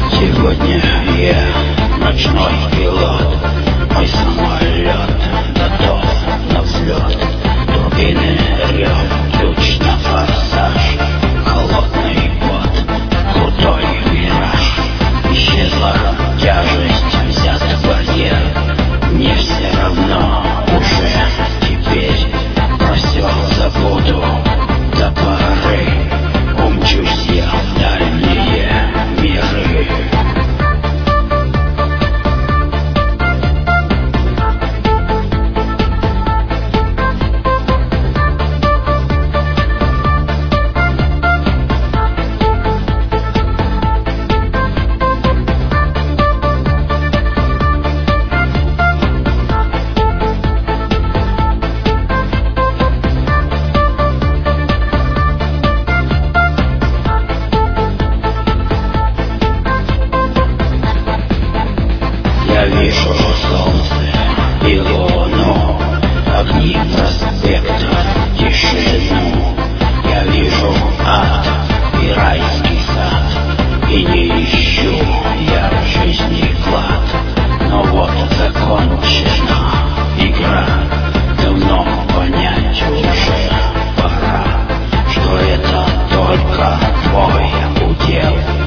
Сегодня я ночной пилот, мой самолет готов на взлет. Турбины рев, ключ на форсаж, холодный пот, крутой вираж. Исчезла тяжесть, взят барьер, мне все равно уже теперь. Про все забуду до поры, умчусь я в дальние миры. Я вижу солнце и луну, огни проспекта, тишину. Я вижу ад и райский сад, и не ищу я в жизни клад. Но вот закончена игра, давно понять уже пора, что это только твой удел.